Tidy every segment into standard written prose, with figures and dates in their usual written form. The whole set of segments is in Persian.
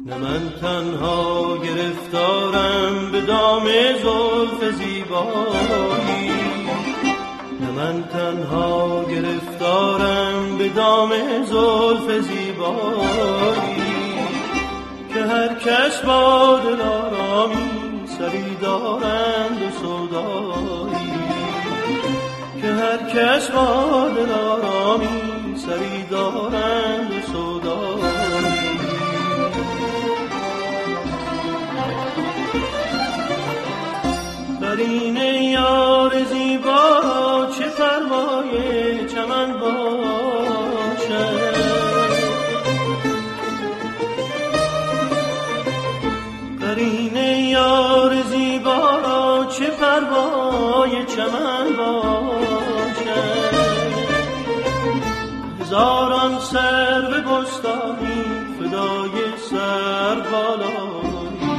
نه من تنها گرفتارم به دام زلف زیبایی، نه من تنها گرفتارم به دام زلف زیبایی، که هر کس با دلارامی سری دارند و سودایی، که هر کس با دلارامی سری دارند و سودایی. قرین یار زیبا را چه پروای چمن باشد، قرین یار زیبا را چه پروای چمن باشد. هزاران سرو بستانی فدای سربالایی،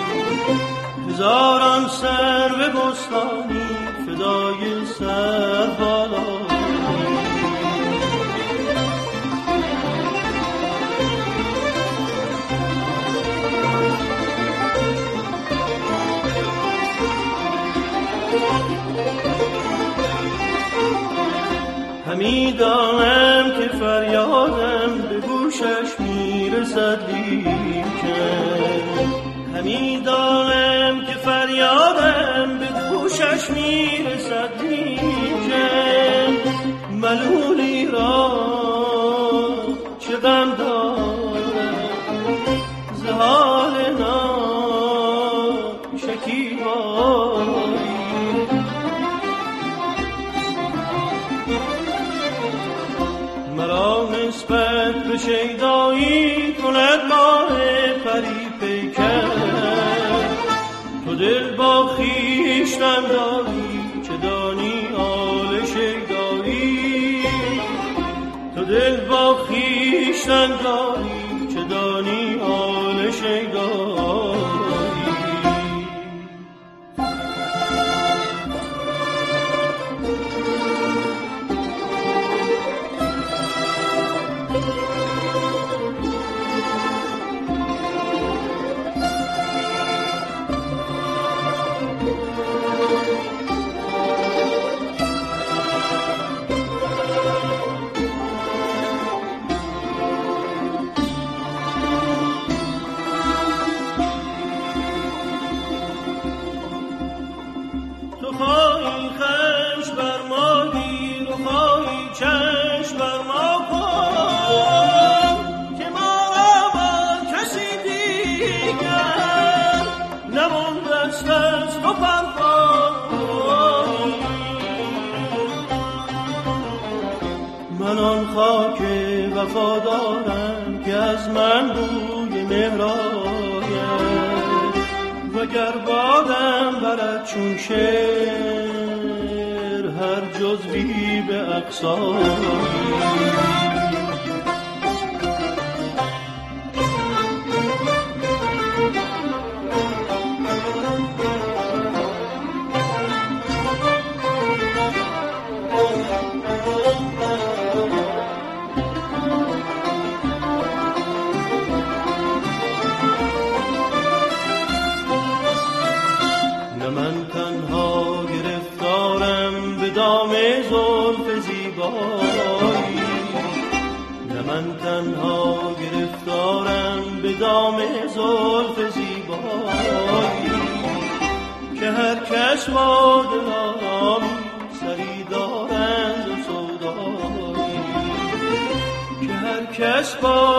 هزاران سرو بستانی فدای سربالایی. همی دانم که فریادم به گوشش میرسد لیکن، همی دانم که فریادم به گوشش میرسد لیکن، ملولی را چه غم دارم ز حال ناشکیبایی. مرا نسبت به شیدایی کند ماه پری پیکر، تو دل با خویشتن داری چه دانی حال شیدایی، تو دل با خویشتن داری چه دانی حال شیدایی. من آن خاک وفادارم که از من بوی مهر آید، وگر بادم برد چون شعر هر جزوی به اقصایی. من تنها گرفتارم به دام زلف زیبایی، نه من تنها گرفتارم به دام زلف زیبایی، که هر کس با دلارامی سری دارند و سودایی، که هر کس با